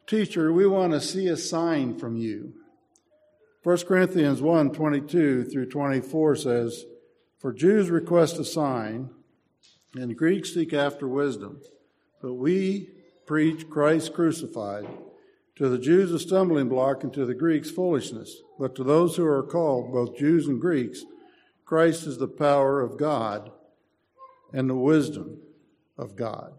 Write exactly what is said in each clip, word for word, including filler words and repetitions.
Teacher, we want to see a sign from you. First Corinthians one, twenty-two through twenty-four says, For Jews request a sign, and Greeks seek after wisdom. But we preach Christ crucified, to the Jews a stumbling block, and to the Greeks foolishness. But to those who are called, both Jews and Greeks, Christ is the power of God and the wisdom of God.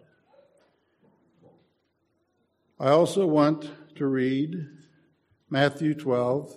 I also want to read Matthew twelve,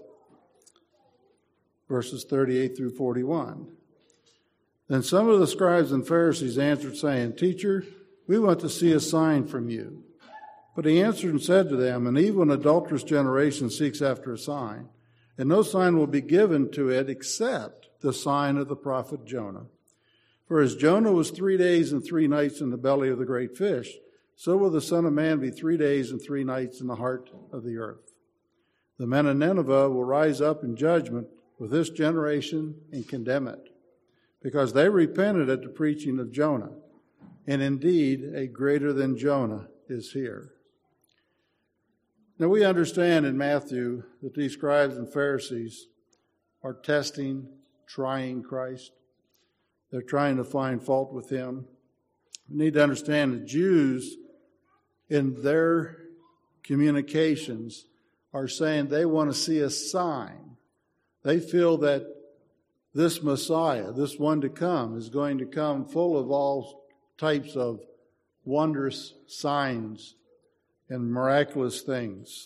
verses thirty-eight through forty-one. Then some of the scribes and Pharisees answered, saying, Teacher, we want to see a sign from you. But he answered and said to them, An evil and adulterous generation seeks after a sign, and no sign will be given to it except the sign of the prophet Jonah. For as Jonah was three days and three nights in the belly of the great fish, so will the Son of Man be three days and three nights in the heart of the earth. The men of Nineveh will rise up in judgment with this generation and condemn it, because they repented at the preaching of Jonah. And indeed, a greater than Jonah is here. Now we understand in Matthew that these scribes and Pharisees are testing, trying Christ. They're trying to find fault with him. We need to understand the Jews in their communications are saying they want to see a sign. They feel that this Messiah, this one to come, is going to come full of all types of wondrous signs and miraculous things.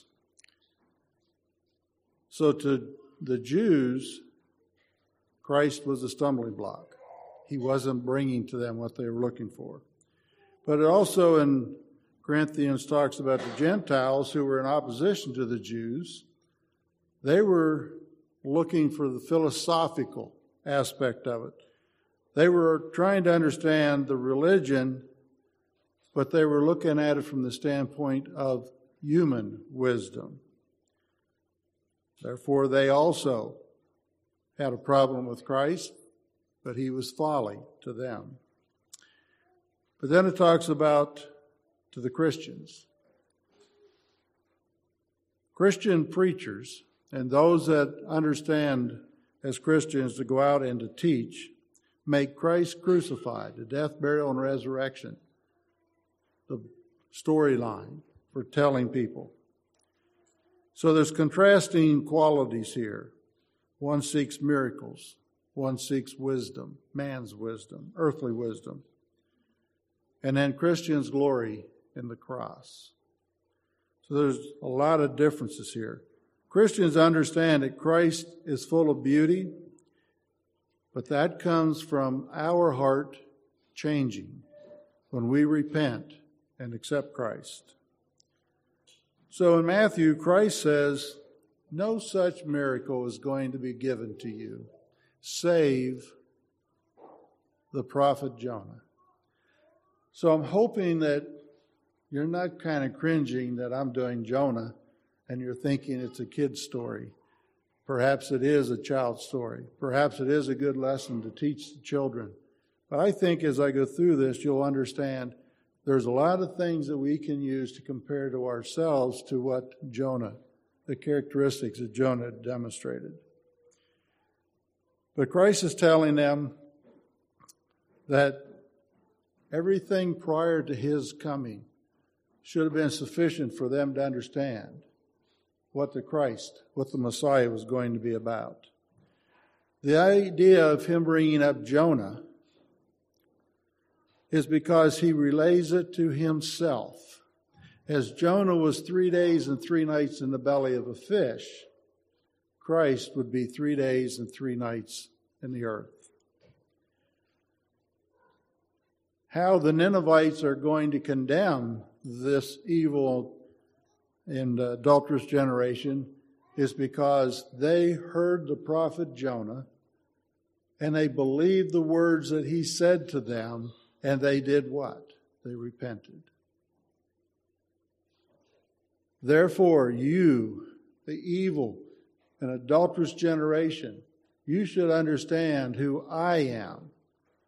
So to the Jews, Christ was a stumbling block. He wasn't bringing to them what they were looking for. But it also in Corinthians talks about the Gentiles who were in opposition to the Jews. They were looking for the philosophical aspect of it. They were trying to understand the religion, but they were looking at it from the standpoint of human wisdom. Therefore, they also had a problem with Christ, but he was folly to them. But then it talks about to the Christians. Christian preachers and those that understand as Christians to go out and to teach make Christ crucified, the death, burial, and resurrection, the storyline for telling people. So there's contrasting qualities here. One seeks miracles. One seeks wisdom, man's wisdom, earthly wisdom. And then Christians glory in the cross. So there's a lot of differences here. Christians understand that Christ is full of beauty, but that comes from our heart changing when we repent and accept Christ. So in Matthew, Christ says, no such miracle is going to be given to you, save the prophet Jonah. So I'm hoping that you're not kind of cringing that I'm doing Jonah and you're thinking it's a kid's story. Perhaps it is a child's story. Perhaps it is a good lesson to teach the children. But I think as I go through this, you'll understand there's a lot of things that we can use to compare to ourselves to what Jonah, the characteristics that Jonah demonstrated. But Christ is telling them that everything prior to his coming should have been sufficient for them to understand what the Christ, what the Messiah was going to be about. The idea of him bringing up Jonah is because he relays it to himself. As Jonah was three days and three nights in the belly of a fish, Christ would be three days and three nights in the earth. How the Ninevites are going to condemn this evil and adulterous generation is because they heard the prophet Jonah and they believed the words that he said to them, and they did what? They repented. Therefore, you, the evil and adulterous generation, you should understand who I am.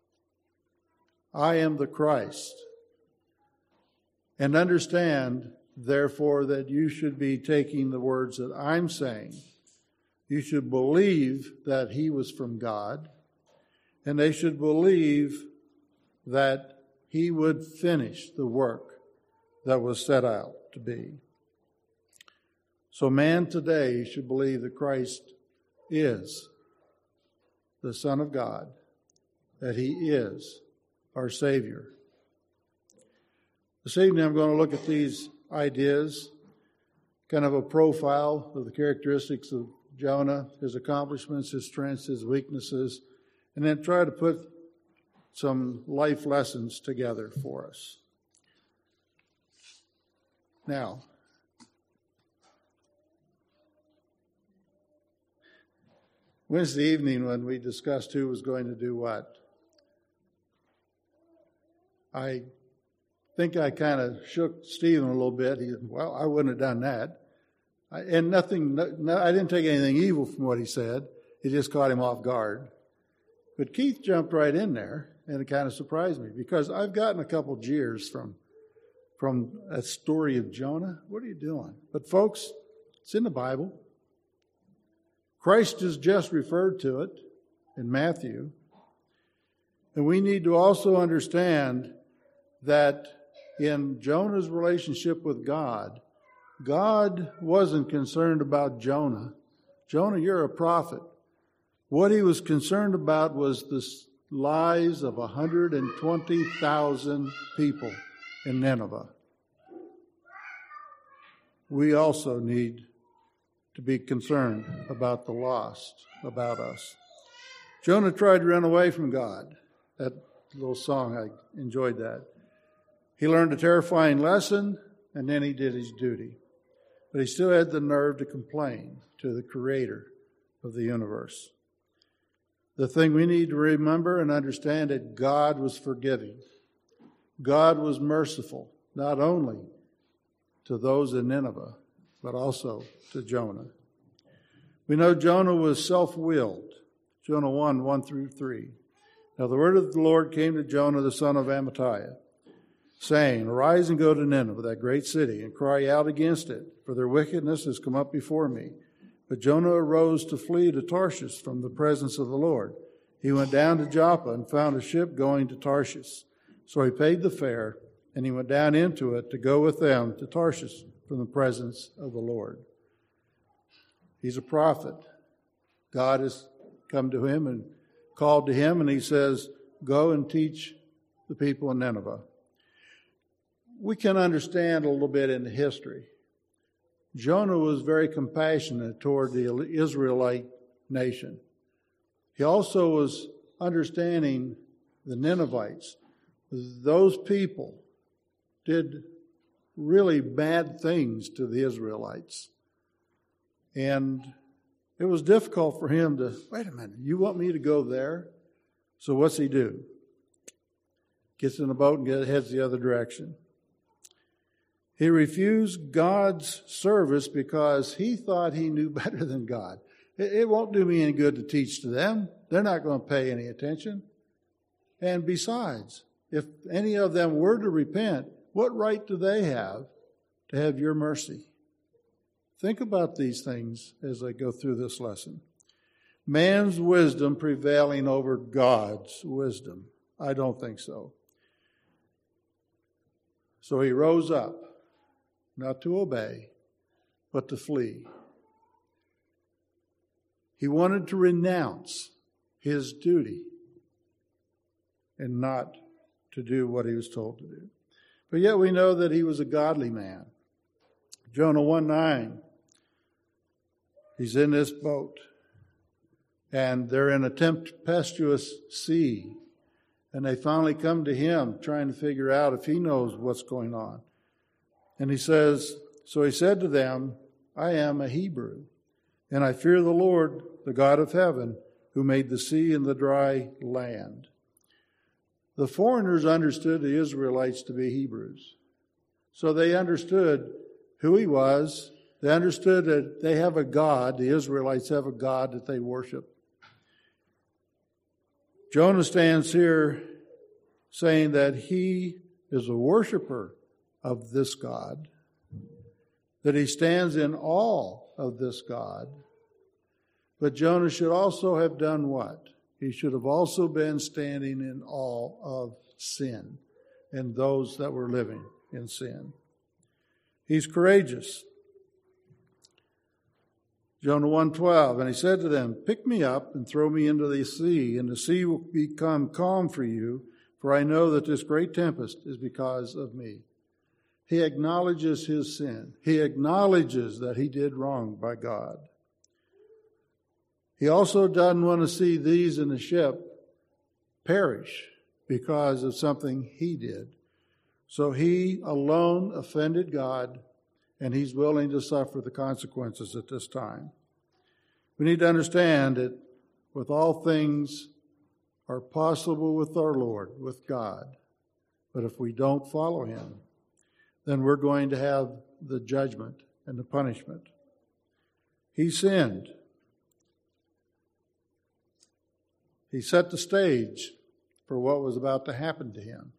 I am the Christ. And understand therefore, that you should be taking the words that I'm saying. You should believe that he was from God, and they should believe that he would finish the work that was set out to be. So man today should believe that Christ is the Son of God, that he is our Savior. This evening I'm going to look at these ideas, kind of a profile of the characteristics of Jonah, his accomplishments, his strengths, his weaknesses, and then try to put some life lessons together for us. Now, Wednesday evening when we discussed who was going to do what, I think I kind of shook Stephen a little bit. He said, well, I wouldn't have done that. I, and nothing, no, I didn't take anything evil from what he said. It just caught him off guard. But Keith jumped right in there, and it kind of surprised me because I've gotten a couple jeers from, from a story of Jonah. What are you doing? But folks, it's in the Bible. Christ has just referred to it in Matthew. And we need to also understand that in Jonah's relationship with God, God wasn't concerned about Jonah. Jonah, you're a prophet. What he was concerned about was the lives of one hundred twenty thousand people in Nineveh. We also need to be concerned about the lost, about us. Jonah tried to run away from God. That little song, I enjoyed that. He learned a terrifying lesson, and then he did his duty. But he still had the nerve to complain to the Creator of the universe. The thing we need to remember and understand that God was forgiving. God was merciful, not only to those in Nineveh, but also to Jonah. We know Jonah was self-willed. Jonah one, one through three. Now the word of the Lord came to Jonah, the son of Amittai, saying, arise and go to Nineveh, that great city, and cry out against it, for their wickedness has come up before me. But Jonah arose to flee to Tarshish from the presence of the Lord. He went down to Joppa and found a ship going to Tarshish. So he paid the fare, and he went down into it to go with them to Tarshish from the presence of the Lord. He's a prophet. God has come to him and called to him, and he says, go and teach the people in Nineveh. We can understand a little bit in the history. Jonah was very compassionate toward the Israelite nation. He also was understanding the Ninevites. Those people did really bad things to the Israelites. And it was difficult for him to, wait a minute, you want me to go there? So what's he do? Gets in a boat and get, heads the other direction. He refused God's service because he thought he knew better than God. It, it won't do me any good to teach to them. They're not going to pay any attention. And besides, if any of them were to repent, what right do they have to have your mercy? Think about these things as I go through this lesson. Man's wisdom prevailing over God's wisdom. I don't think so. So he rose up, not to obey, but to flee. He wanted to renounce his duty and not to do what he was told to do. But yet we know that he was a godly man. Jonah one nine, he's in this boat, and they're in a tempestuous sea, and they finally come to him trying to figure out if he knows what's going on. And he says, so he said to them, I am a Hebrew, and I fear the Lord, the God of heaven, who made the sea and the dry land. The foreigners understood the Israelites to be Hebrews. So they understood who he was. They understood that they have a God, the Israelites have a God that they worship. Jonah stands here saying that he is a worshiper of this God. that he stands in awe of this God. But Jonah should also have done what? He should have also been standing in awe of sin and those that were living in sin. He's courageous. Jonah one twelve, and he said to them, "Pick me up and throw me into the sea, and the sea will become calm for you, for I know that this great tempest is because of me." He acknowledges his sin. He acknowledges that he did wrong by God. He also doesn't want to see these in the ship perish because of something he did. So he alone offended God, and he's willing to suffer the consequences at this time. We need to understand that with all things are possible with our Lord, with God. But if we don't follow him, then we're going to have the judgment and the punishment. He sinned. He set the stage for what was about to happen to him.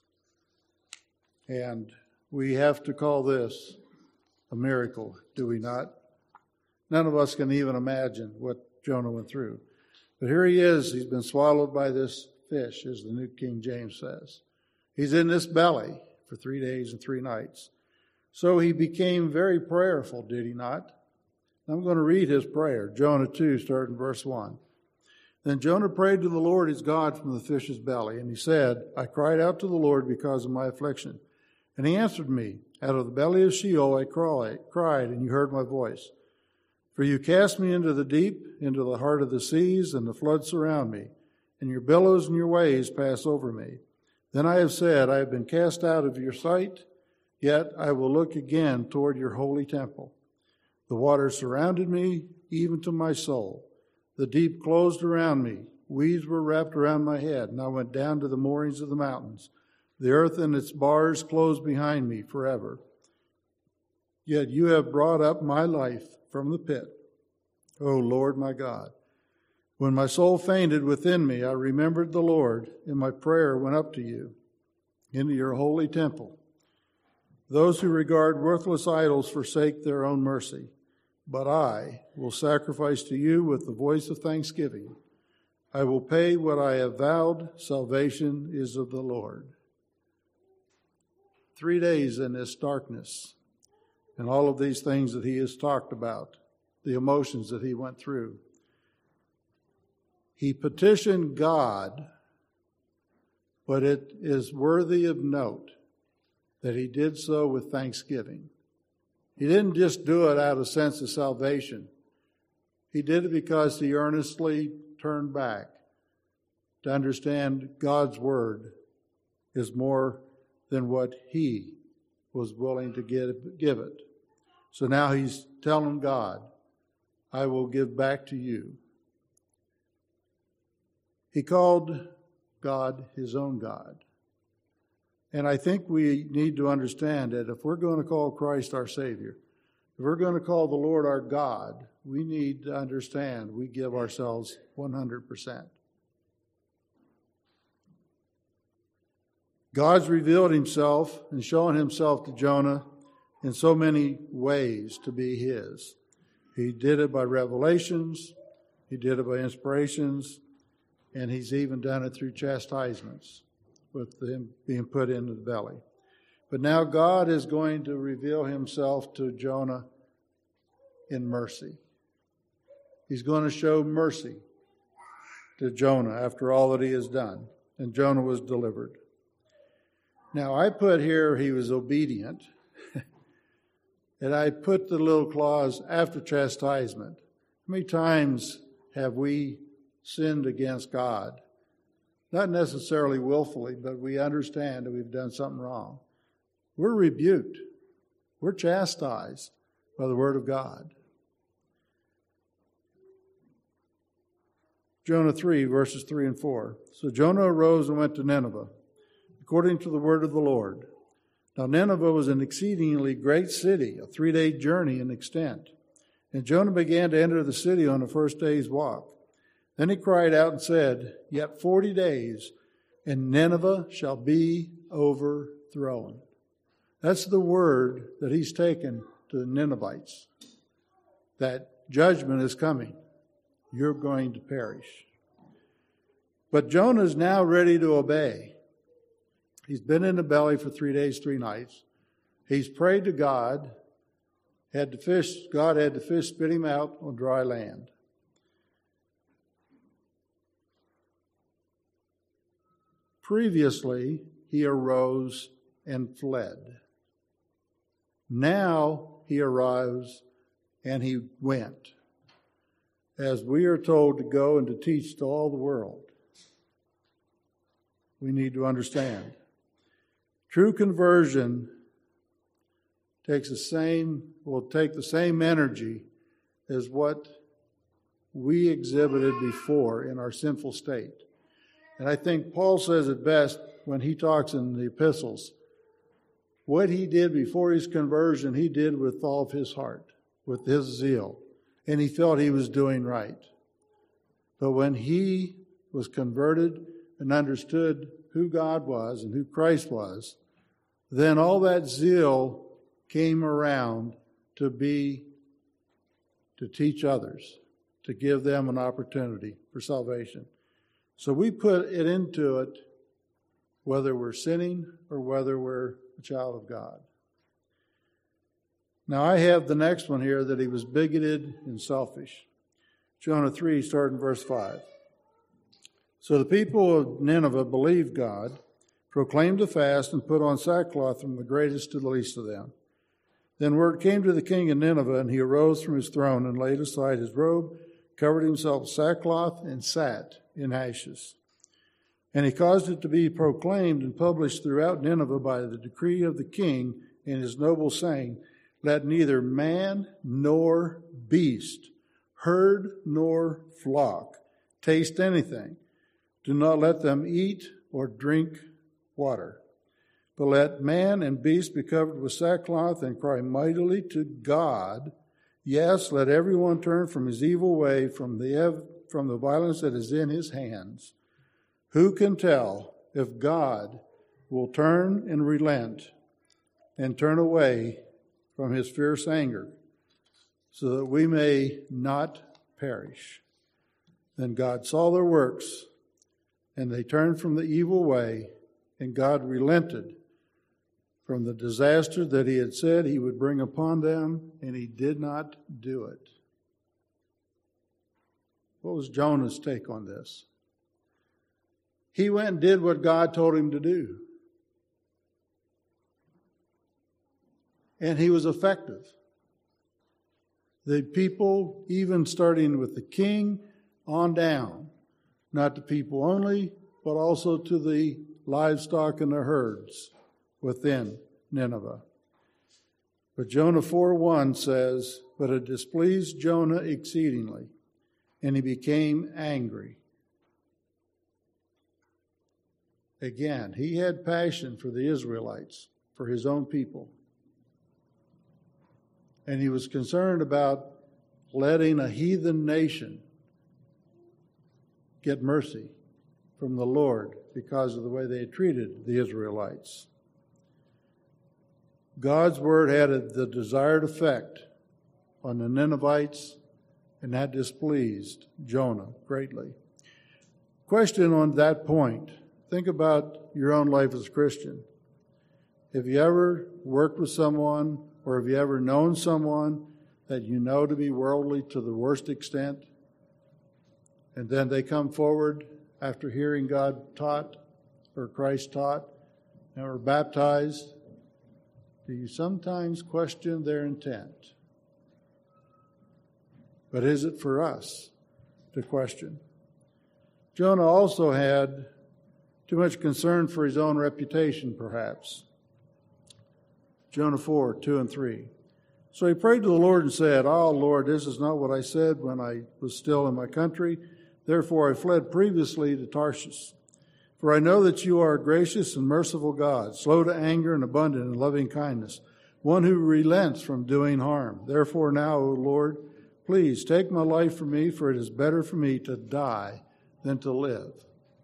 And we have to call this a miracle, do we not? None of us can even imagine what Jonah went through. But here he is. He's been swallowed by this fish, as the New King James says. He's in this belly for three days and three nights. So he became very prayerful, did he not? I'm going to read his prayer. Jonah two, starting verse one. Then Jonah prayed to the Lord his God from the fish's belly, and he said, "I cried out to the Lord because of my affliction. And he answered me, out of the belly of Sheol I cried, and you heard my voice. For you cast me into the deep, into the heart of the seas, and the floods surround me, and your billows and your waves pass over me. Then I have said, I have been cast out of your sight, yet I will look again toward your holy temple. The waters surrounded me, even to my soul. The deep closed around me. Weeds were wrapped around my head, and I went down to the moorings of the mountains. The earth and its bars closed behind me forever. Yet you have brought up my life from the pit, O Lord my God. When my soul fainted within me, I remembered the Lord, and my prayer went up to you, into your holy temple. Those who regard worthless idols forsake their own mercy, but I will sacrifice to you with the voice of thanksgiving. I will pay what I have vowed. Salvation is of the Lord." Three days in this darkness, and all of these things that he has talked about, the emotions that he went through. He petitioned God, but it is worthy of note that he did so with thanksgiving. He didn't just do it out of sense of salvation. He did it because he earnestly turned back to understand God's word is more than what he was willing to give, give it. So now he's telling God, I will give back to you. He called God his own God. And I think we need to understand that if we're going to call Christ our Savior, if we're going to call the Lord our God, we need to understand we give ourselves one hundred percent. God's revealed himself and shown himself to Jonah in so many ways to be his. He did it by revelations, he did it by inspirations, and he's even done it through chastisements, with him being put into the belly. But now God is going to reveal himself to Jonah in mercy. He's going to show mercy to Jonah after all that he has done. And Jonah was delivered. Now I put here he was obedient. And I put the little clause after chastisement. How many times have we sinned against God? Not necessarily willfully, but we understand that we've done something wrong. We're rebuked. We're chastised by the word of God. Jonah three, verses three and four. So Jonah arose and went to Nineveh, according to the word of the Lord. Now Nineveh was an exceedingly great city, a three-day journey in extent. And Jonah began to enter the city on the first day's walk. Then he cried out and said, Yet forty days, and Nineveh shall be overthrown. That's the word that he's taken to the Ninevites that judgment is coming. You're going to perish. But Jonah is now ready to obey. He's been in the belly for three days, three nights. He's prayed to God. Had the fish, God had the fish spit him out on dry land. Previously, he arose and fled. Now he arose and he went, as we are told to go and to teach to all the world. We need to understand. True conversion takes the same, will take the same energy as what we exhibited before in our sinful state. And I think Paul says it best when he talks in the epistles. What he did before his conversion, he did with all of his heart, with his zeal. And he felt he was doing right. But when he was converted and understood who God was and who Christ was, then all that zeal came around to be, to teach others, to give them an opportunity for salvation. So we put it into it, whether we're sinning or whether we're a child of God. Now I have the next one here, that he was bigoted and selfish. Jonah three, starting verse five. So the people of Nineveh believed God, proclaimed a fast, and put on sackcloth from the greatest to the least of them. Then word came to the king of Nineveh, and he arose from his throne and laid aside his robe, covered himself with sackcloth, and sat in ashes. And he caused it to be proclaimed and published throughout Nineveh by the decree of the king and his nobles, saying, let neither man nor beast, herd nor flock, taste anything. Do not let them eat or drink water. But let man and beast be covered with sackcloth and cry mightily to God. Yes, let everyone turn from his evil way, from the ev- from the violence that is in his hands. Who can tell if God will turn and relent and turn away from his fierce anger, so that we may not perish? Then God saw their works, and they turned from the evil way, and God relented from the disaster that he had said he would bring upon them, and he did not do it. What was Jonah's take on this? He went and did what God told him to do. And he was effective. The people, even starting with the king on down, not the people only, but also to the livestock and the herds within Nineveh. But Jonah four one says, but it displeased Jonah exceedingly, and he became angry. Again, he had passion for the Israelites, for his own people. And he was concerned about letting a heathen nation get mercy from the Lord because of the way they had treated the Israelites. God's word had the desired effect on the Ninevites, and that displeased Jonah greatly. Question on that point. Think about your own life as a Christian. Have you ever worked with someone, or have you ever known someone that you know to be worldly to the worst extent, and then they come forward after hearing God taught or Christ taught and were baptized? Do you sometimes question their intent? But is it for us to question? Jonah also had too much concern for his own reputation, perhaps. Jonah four, two and three. So he prayed to the Lord and said, "Oh, Lord, this is not what I said when I was still in my country. Therefore I fled previously to Tarshish. For I know that you are a gracious and merciful God, slow to anger and abundant in loving kindness, one who relents from doing harm. Therefore now, O Lord, please take my life from me, for it is better for me to die than to live."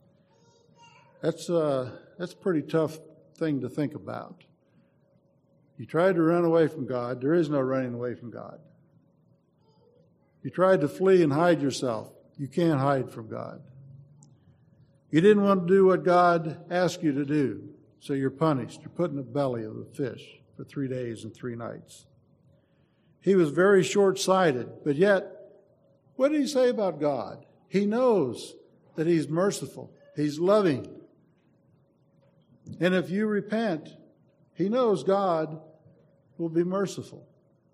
That's a, that's a pretty tough thing to think about. You tried to run away from God. There is no running away from God. You tried to flee and hide yourself. You can't hide from God. You didn't want to do what God asked you to do, so you're punished. You're put in the belly of the fish for three days and three nights. He was very short-sighted, but yet, what did he say about God? He knows that he's merciful. He's loving. And if you repent, he knows God will be merciful.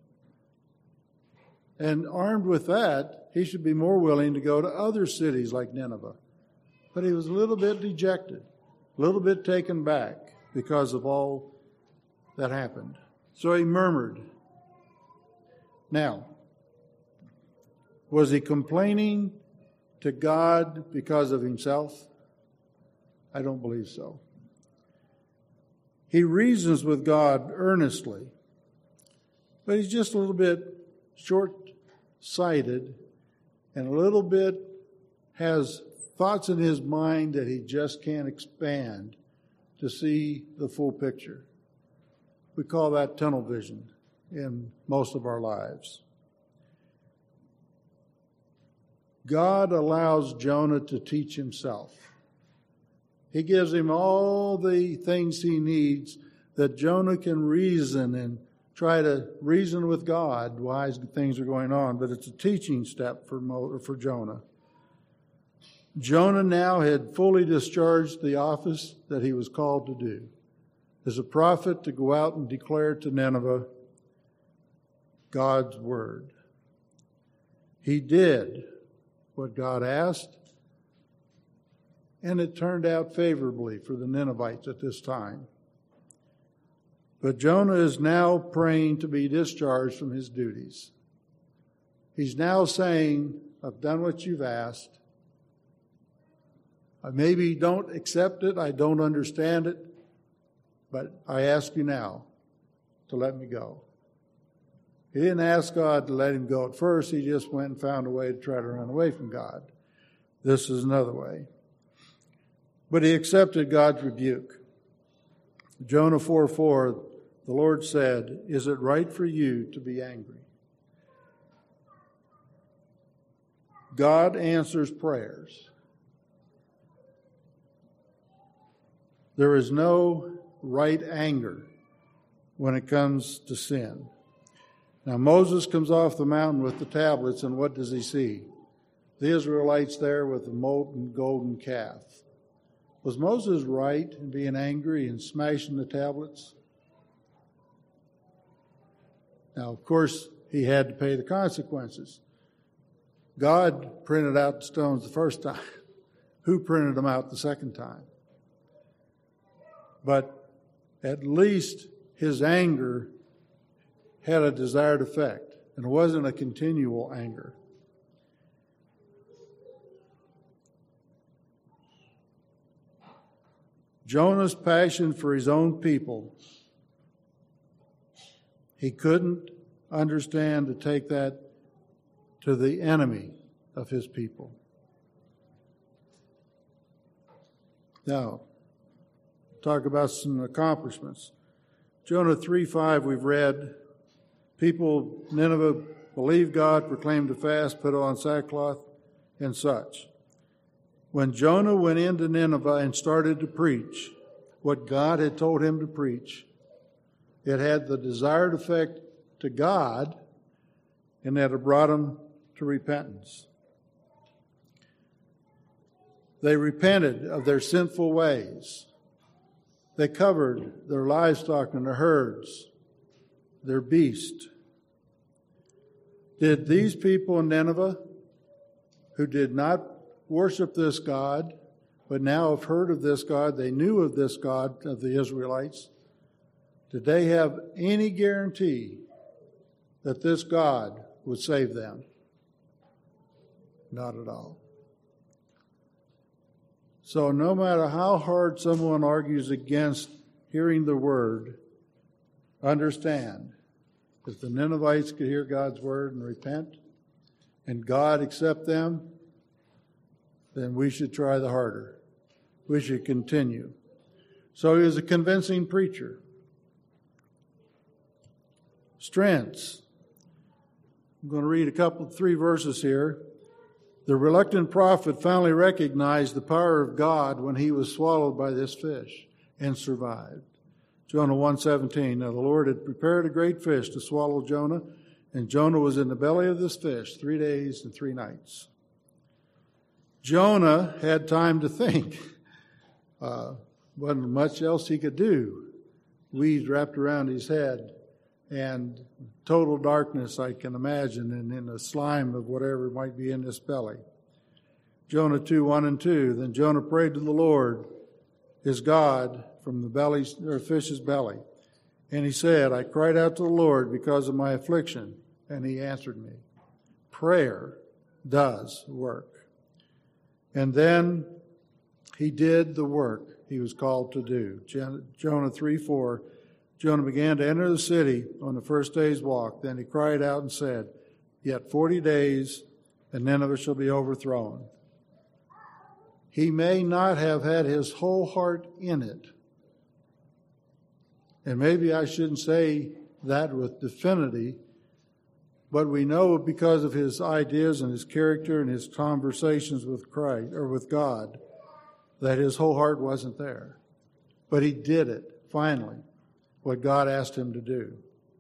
And armed with that, he should be more willing to go to other cities like Nineveh. But he was a little bit dejected, a little bit taken back because of all that happened. So he murmured. Now, was he complaining to God because of himself? I don't believe so. He reasons with God earnestly, but he's just a little bit short-sighted and a little bit has thoughts in his mind that he just can't expand to see the full picture. We call that tunnel vision in most of our lives. God allows Jonah to teach himself. He gives him all the things he needs that Jonah can reason and try to reason with God why things are going on. But it's a teaching step for Mo, for Jonah. Jonah now had fully discharged the office that he was called to do. As a prophet, to go out and declare to Nineveh God's word. He did what God asked, and it turned out favorably for the Ninevites at this time. But Jonah is now praying to be discharged from his duties. He's now saying, I've done what you've asked. I maybe don't accept it, I don't understand it, but I ask you now to let me go. He didn't ask God to let him go at first. He just went and found a way to try to run away from God. This is another way. But he accepted God's rebuke. Jonah four four, the Lord said, is it right for you to be angry? God answers prayers. There is no right anger when it comes to sin. Now Moses comes off the mountain with the tablets, and what does he see? The Israelites there with the molten golden calf. Was Moses right in being angry and smashing the tablets? Now, of course, he had to pay the consequences. God printed out the stones the first time. Who printed them out the second time? But at least his anger had a desired effect, and it wasn't a continual anger. Jonah's passion for his own people, he couldn't understand to take that to the enemy of his people. Now, talk about some accomplishments. Jonah three five we've read, people, Nineveh, believed God, proclaimed a fast, put on sackcloth, and such. When Jonah went into Nineveh and started to preach what God had told him to preach, it had the desired effect to God, and that it brought him to repentance. They repented of their sinful ways. They covered their livestock and their herds, their beast. Did these people in Nineveh, who did not worship this God, but now have heard of this God, they knew of this God of the Israelites, did they have any guarantee that this God would save them? Not at all. So no matter how hard someone argues against hearing the word, understand, if the Ninevites could hear God's word and repent, and God accept them, then we should try the harder. We should continue. So he was a convincing preacher. strengths. I'm going to read a couple, three verses here. The reluctant prophet finally recognized the power of God when he was swallowed by this fish and survived. Jonah one seventeen. Now the Lord had prepared a great fish to swallow Jonah, and Jonah was in the belly of this fish three days and three nights. Jonah had time to think. Uh, wasn't much else he could do. Weeds wrapped around his head, and total darkness, I can imagine, and in the slime of whatever might be in this belly. Jonah two, one and two. Then Jonah prayed to the Lord, his God, from the belly, or fish's belly. And he said, I cried out to the Lord because of my affliction, and he answered me. Prayer does work. And then he did the work he was called to do. Jonah three, four. Jonah began to enter the city on the first day's walk. Then he cried out and said, Yet forty days, and Nineveh shall be overthrown. He may not have had his whole heart in it. And maybe I shouldn't say that with definity, but we know because of his ideas and his character and his conversations with Christ, or with God, that his whole heart wasn't there. But he did it, finally, what God asked him to do.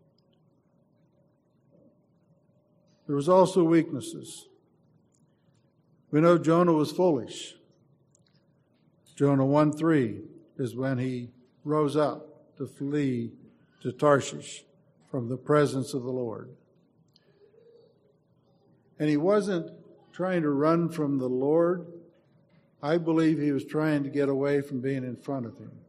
There was also weaknesses. We know Jonah was foolish. Jonah one three is when he rose up to flee to Tarshish from the presence of the Lord. And he wasn't trying to run from the Lord. I believe he was trying to get away from being in front of him.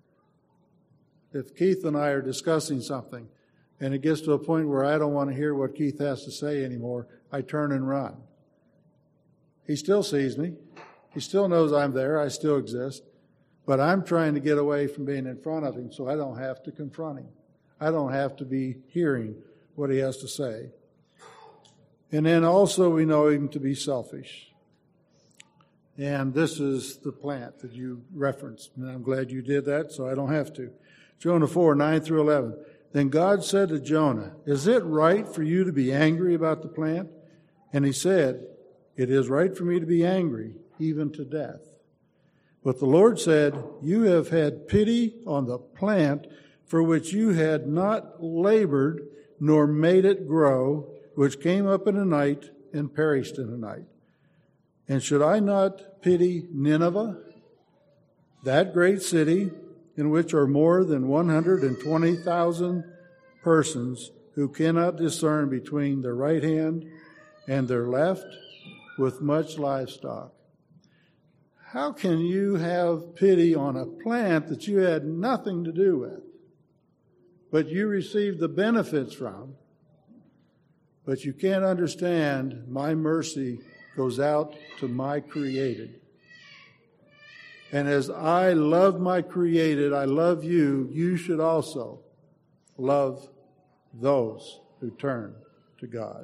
If Keith and I are discussing something, and it gets to a point where I don't want to hear what Keith has to say anymore, I turn and run. He still sees me. He still knows I'm there. I still exist. But I'm trying to get away from being in front of him so I don't have to confront him. I don't have to be hearing what he has to say. And then also we know him to be selfish. And this is the plant that you referenced. And I'm glad you did that, so I don't have to. Jonah four, nine through eleven. Then God said to Jonah, Is it right for you to be angry about the plant? And he said, It is right for me to be angry, even to death. But the Lord said, You have had pity on the plant for which you had not labored, nor made it grow, which came up in a night and perished in a night. And should I not pity Nineveh, that great city, in which are more than one hundred twenty thousand persons who cannot discern between their right hand and their left, with much livestock? How can you have pity on a plant that you had nothing to do with, but you received the benefits from? But you can't understand my mercy goes out to my created. And as I love my created, I love you, you should also love those who turn to God.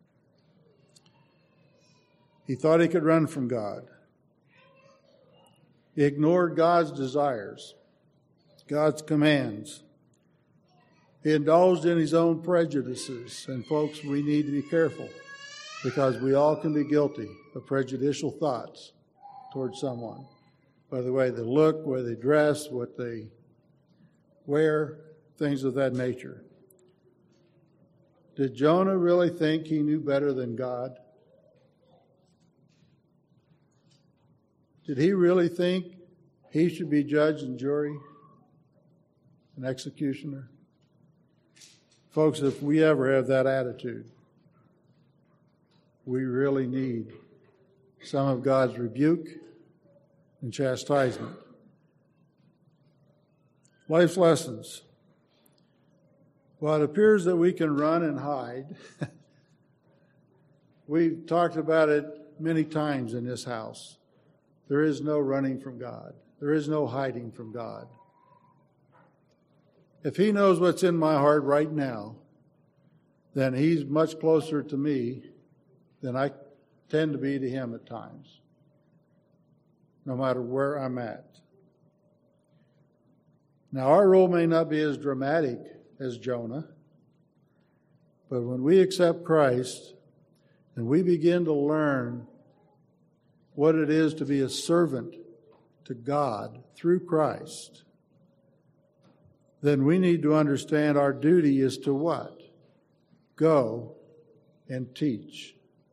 He thought he could run from God. He ignored God's desires, God's commands. He indulged in his own prejudices. And folks, we need to be careful because we all can be guilty of prejudicial thoughts towards someone. By the way they look, where they dress, what they wear, things of that nature. Did Jonah really think he knew better than God? Did he really think he should be judge and jury, an executioner? Folks, if we ever have that attitude, we really need some of God's rebuke and chastisement. Life's lessons. While it appears that we can run and hide, we've talked about it many times in this house. There is no running from God. There is no hiding from God. If he knows what's in my heart right now, then he's much closer to me than I tend to be to him at times, no matter where I'm at. Now, our role may not be as dramatic as Jonah, But when we accept Christ and we begin to learn what it is to be a servant to God through Christ, then we need to understand our duty is to what? Go and teach.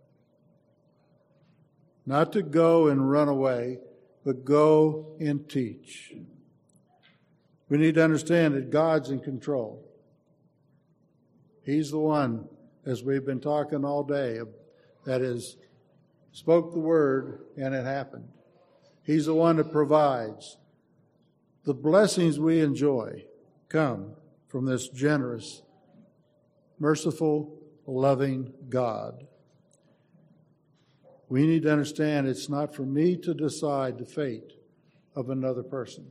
Not to go and run away, but go and teach. We need to understand that God's in control. He's the one, as we've been talking all day, that is, spoke the word and it happened. He's the one that provides. The blessings we enjoy come from this generous, merciful, loving God. We need to understand it's not for me to decide the fate of another person.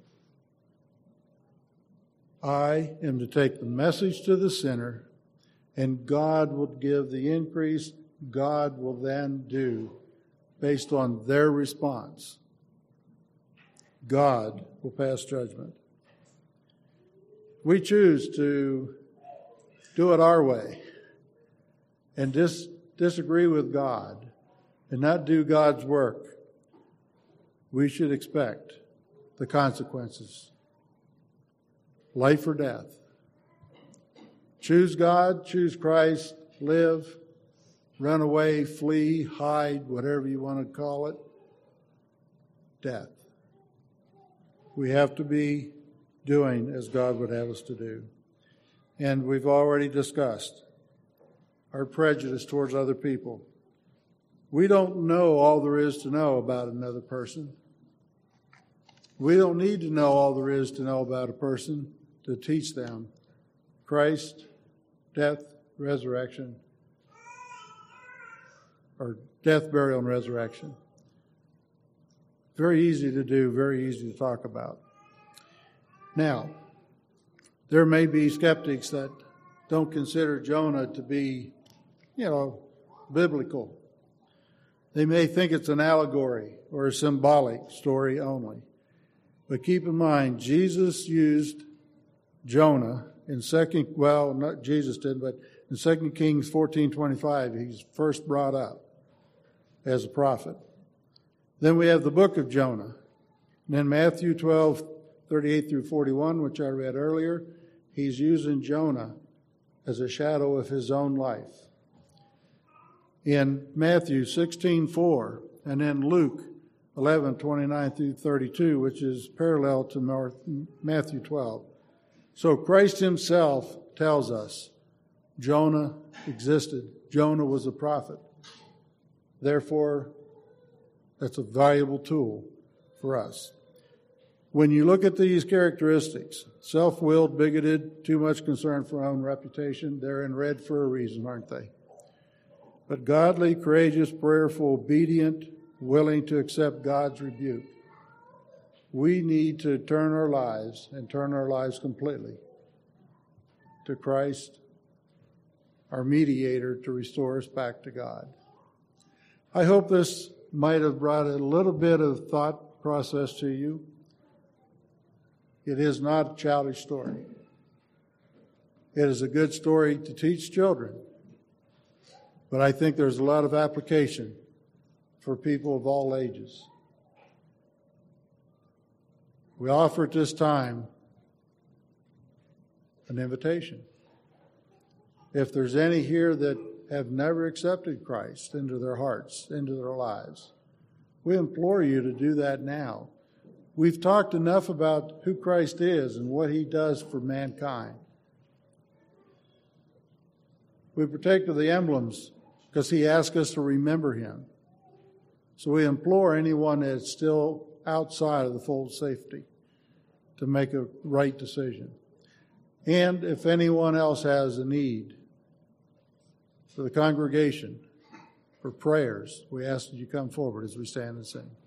I am to take the message to the sinner, and God will give the increase. God will then do based on their response. God will pass judgment. We choose to do it our way and dis- disagree with God and not do God's work. We should expect the consequences. Life or death. Choose God, choose Christ, live, run away, flee, hide, whatever you want to call it. Death. We have to be doing as God would have us to do. And we've already discussed our prejudice towards other people. We don't know all there is to know about another person. We don't need to know all there is to know about a person to teach them Christ, death, resurrection, or death, burial, and resurrection. Very easy to do, very easy to talk about. Now, there may be skeptics that don't consider Jonah to be, you know, biblical. They may think it's an allegory or a symbolic story only. But keep in mind, Jesus used Jonah in second, well, not Jesus did, but in Second Kings fourteen twenty-five, he's first brought up as a prophet. Then we have the book of Jonah. And then Matthew twelve, thirty-eight through forty-one, which I read earlier, he's using Jonah as a shadow of his own life. In Matthew sixteen four, and then Luke eleven, twenty-nine through thirty-two, which is parallel to Matthew twelve. So Christ himself tells us Jonah existed. Jonah was a prophet. Therefore, that's a valuable tool for us. When you look at these characteristics, self-willed, bigoted, too much concern for our own reputation, they're in red for a reason, aren't they? But godly, courageous, prayerful, obedient, willing to accept God's rebuke. We need to turn our lives and turn our lives completely to Christ, our mediator, to restore us back to God. I hope this might have brought a little bit of thought process to you. It is not a childish story. It is a good story to teach children. But I think there's a lot of application for people of all ages. We offer at this time an invitation. If there's any here that have never accepted Christ into their hearts, into their lives, we implore you to do that now. We've talked enough about who Christ is and what he does for mankind. We partake of the emblems because he asked us to remember him. So we implore anyone that's still outside of the fold of safety to make a right decision. And if anyone else has a need for the congregation, for prayers, we ask that you come forward as we stand and sing.